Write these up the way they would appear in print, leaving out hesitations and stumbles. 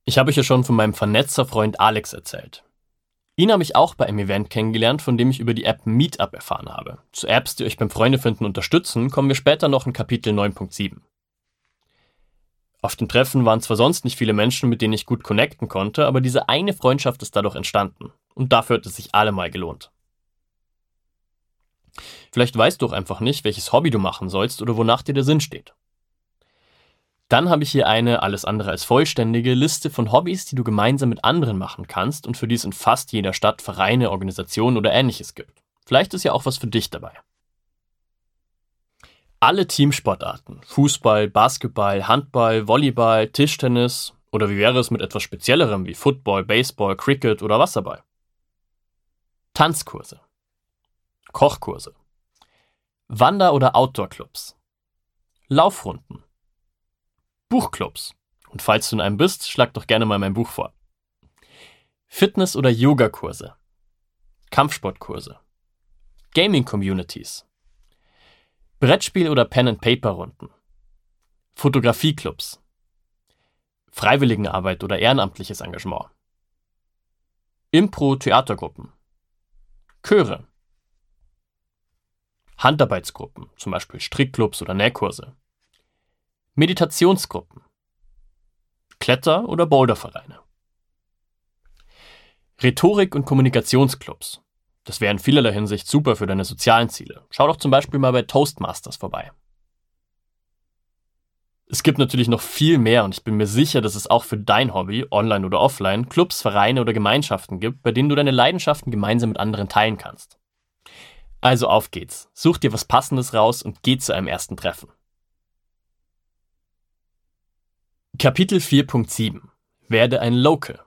Ich habe euch ja schon von meinem Vernetzer-Freund Alex erzählt. Ihn habe ich auch bei einem Event kennengelernt, von dem ich über die App Meetup erfahren habe. Zu Apps, die euch beim Freundefinden unterstützen, kommen wir später noch in Kapitel 9.7. Auf dem Treffen waren zwar sonst nicht viele Menschen, mit denen ich gut connecten konnte, aber diese eine Freundschaft ist dadurch entstanden. Und dafür hat es sich allemal gelohnt. Vielleicht weißt du auch einfach nicht, welches Hobby du machen sollst oder wonach dir der Sinn steht. Dann habe ich hier eine alles andere als vollständige Liste von Hobbys, die du gemeinsam mit anderen machen kannst und für die es in fast jeder Stadt Vereine, Organisationen oder Ähnliches gibt. Vielleicht ist ja auch was für dich dabei. Alle Teamsportarten, Fußball, Basketball, Handball, Volleyball, Tischtennis oder wie wäre es mit etwas Speziellerem wie Football, Baseball, Cricket oder Wasserball? Tanzkurse, Kochkurse, Wander- oder Outdoor-Clubs, Laufrunden, Buchclubs. Und falls du in einem bist, schlag doch gerne mal mein Buch vor. Fitness- oder Yogakurse, Kampfsportkurse, Gaming-Communities, Brettspiel- oder Pen-and-Paper-Runden, Fotografieclubs, Freiwilligenarbeit oder ehrenamtliches Engagement, Impro-Theatergruppen, Chöre, Handarbeitsgruppen, zum Beispiel Strickclubs oder Nähkurse, Meditationsgruppen, Kletter- oder Bouldervereine, Rhetorik- und Kommunikationsclubs. Das wäre in vielerlei Hinsicht super für deine sozialen Ziele. Schau doch zum Beispiel mal bei Toastmasters vorbei. Es gibt natürlich noch viel mehr und ich bin mir sicher, dass es auch für dein Hobby, online oder offline, Clubs, Vereine oder Gemeinschaften gibt, bei denen du deine Leidenschaften gemeinsam mit anderen teilen kannst. Also auf geht's, such dir was Passendes raus und geh zu einem ersten Treffen. Kapitel 4.7 – Werde ein Local.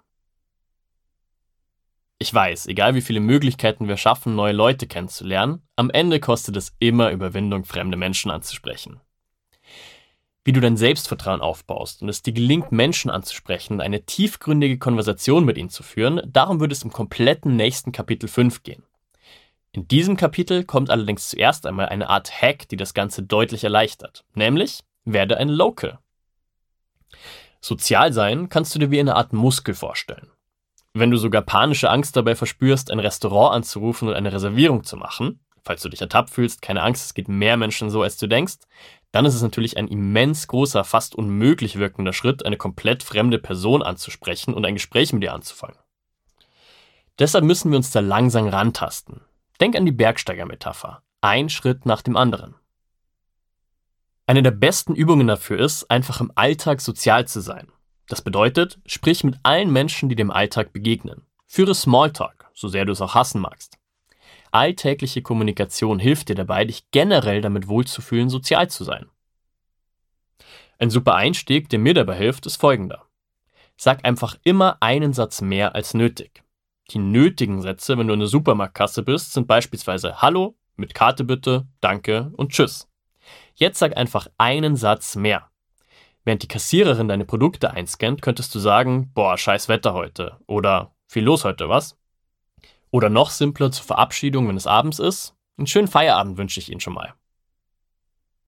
Ich weiß, egal wie viele Möglichkeiten wir schaffen, neue Leute kennenzulernen, am Ende kostet es immer Überwindung, fremde Menschen anzusprechen. Wie du dein Selbstvertrauen aufbaust und es dir gelingt, Menschen anzusprechen und eine tiefgründige Konversation mit ihnen zu führen, darum wird es im kompletten nächsten Kapitel 5 gehen. In diesem Kapitel kommt allerdings zuerst einmal eine Art Hack, die das Ganze deutlich erleichtert, nämlich werde ein Local. Sozial sein kannst du dir wie eine Art Muskel vorstellen. Wenn du sogar panische Angst dabei verspürst, ein Restaurant anzurufen und eine Reservierung zu machen, falls du dich ertappt fühlst, keine Angst, es geht mehr Menschen so, als du denkst, dann ist es natürlich ein immens großer, fast unmöglich wirkender Schritt, eine komplett fremde Person anzusprechen und ein Gespräch mit ihr anzufangen. Deshalb müssen wir uns da langsam rantasten. Denk an die Bergsteiger-Metapher. Ein Schritt nach dem anderen. Eine der besten Übungen dafür ist, einfach im Alltag sozial zu sein. Das bedeutet, sprich mit allen Menschen, die dem Alltag begegnen. Führe Smalltalk, so sehr du es auch hassen magst. Alltägliche Kommunikation hilft dir dabei, dich generell damit wohlzufühlen, sozial zu sein. Ein super Einstieg, der mir dabei hilft, ist folgender. Sag einfach immer einen Satz mehr als nötig. Die nötigen Sätze, wenn du in der Supermarktkasse bist, sind beispielsweise Hallo, mit Karte bitte, Danke und Tschüss. Jetzt sag einfach einen Satz mehr. Während die Kassiererin deine Produkte einscannt, könntest du sagen, boah, scheiß Wetter heute oder viel los heute, was? Oder noch simpler zur Verabschiedung, wenn es abends ist, einen schönen Feierabend wünsche ich Ihnen schon mal.